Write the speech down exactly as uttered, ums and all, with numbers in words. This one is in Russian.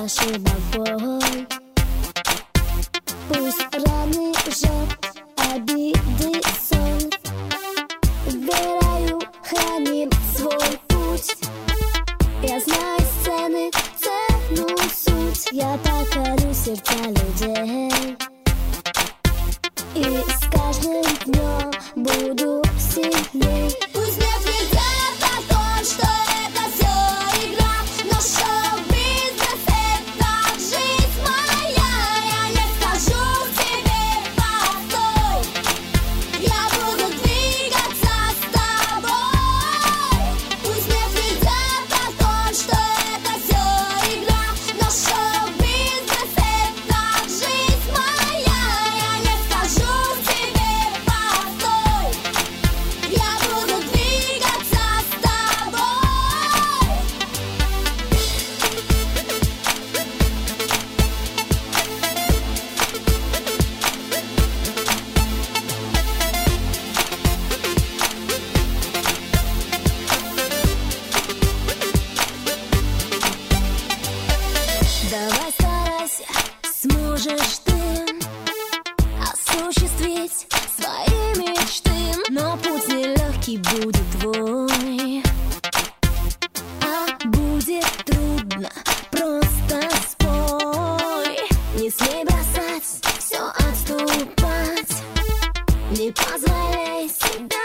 ошибок боль. Пусть раны жжет, обиды сон. Верою храним свой путь. Я знаю сцены, цену суть. Я покорю сердца людей. И с каждым днем буду сильней. Пусть мне кричат о том, что это все игра, но шоу-бизнес — это жизнь моя. Я не скажу тебе постой, я буду двигаться с тобой. Пусть мне кричат о том, что это все игра, но шоу-бизнес — это жизнь моя. Я не скажу тебе постой, я буду двигаться с тобой. Давай старайся, сможешь ты осуществить свои мечты. Но путь нелегкий будет твой, а будет трудно, просто спой. Не смей бросать, все отступать, не позволяй себя